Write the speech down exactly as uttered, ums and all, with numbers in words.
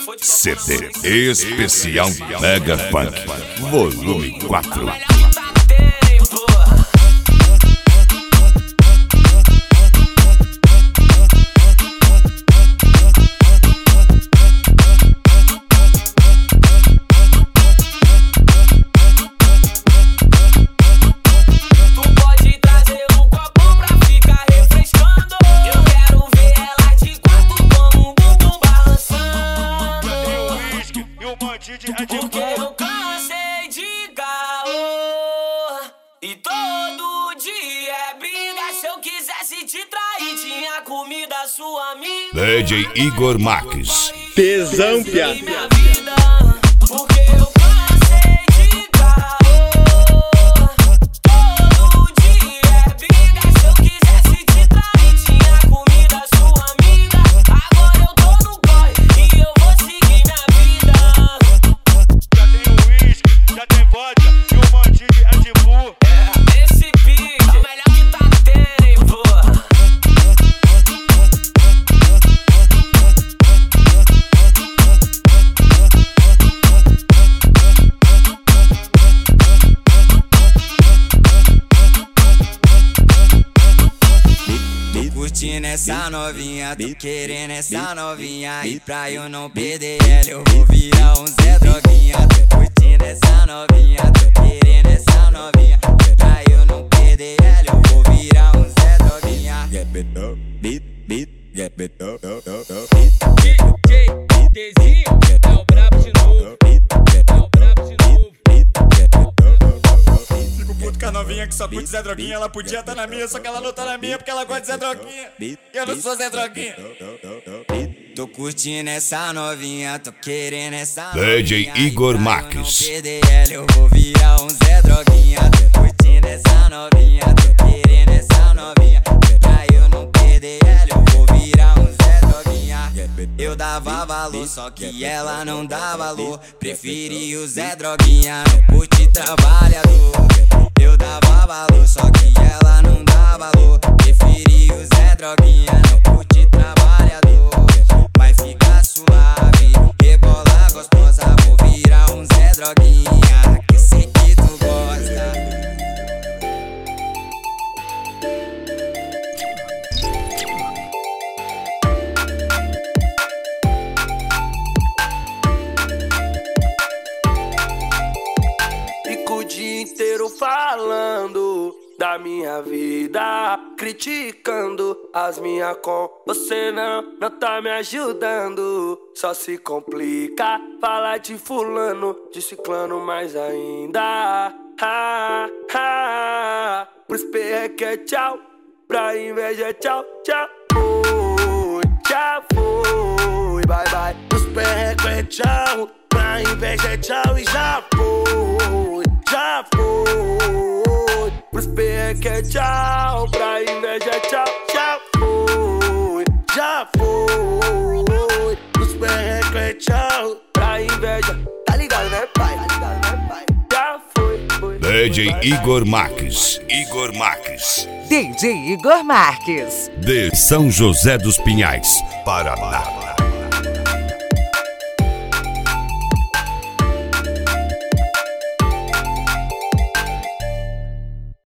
C D Especial Mega Funk Volume quatro. Porque eu cansei de caô e todo dia é briga. Se eu quisesse te trair, tinha comida sua amiga. D J Igor Marques. Tesão, piada. Porque eu cansei de caô, todo dia é briga. Se eu quisesse te trair, tinha comida sua amiga. Agora eu tô no corre e eu vou seguir minha vida. Já tem o uísque, já tem vodka e um monte de Red Bull. É, esse pique é o melhor que tá tendo, hein, porra. Tô curtindo essa novinha, tô querendo essa novinha. E pra eu não perder ela, eu vou virar um Zé Droguinha. Tô curtindo essa novinha, tô querendo essa novinha. Pra eu não perder ela, eu vou virar um Zé Droguinha. Get it up, beat, beat, get it up, up, up, up. D J Dezinho é o brabo de novo, é o brabo de novo. Fico puto com a novinha que só curte Zé Droguinha. Ela podia tá na minha, só que ela não tá na minha porque ela gosta de Zé Droguinha. E eu não sou Zé Droguinha. Tô curtindo essa novinha, tô querendo essa D J novinha. Igor E pra Marques. eu não perder ela, eu vou virar um Zé Droguinha. Tô curtindo essa novinha, tô querendo essa novinha. Pra eu não perder ela, eu vou virar um Zé Droguinha. Eu dava valor, só que ela não dá valor. Preferi o Zé Droguinha, não curte trabalhador. Eu dava valor, só que ela não dá valor. Preferi o Zé Droguinha, não curte trabalhador. Mas fica suave, rebola gostosa. Vou virar um Zé Droguinha, que sei que tu gosta. Fico o dia inteiro falando da minha vida, criticando as minhas com você não, não tá me ajudando. Só se complica falar de fulano, de ciclano mais ainda. Ha, ha. Pros perreque é tchau, pra inveja é tchau, tchau. Fui, já foi, bye bye. Pros perreque é tchau, pra inveja é tchau e já foi, já foi. Pros perreque é tchau, pra inveja é tchau, já foi, já foi. Pros perreque é tchau, pra inveja, tá ligado né pai, tá ligado né pai. Já foi, foi. D J Igor Marques. Igor Marques. D J Igor Marques. De São José dos Pinhais, Paraná.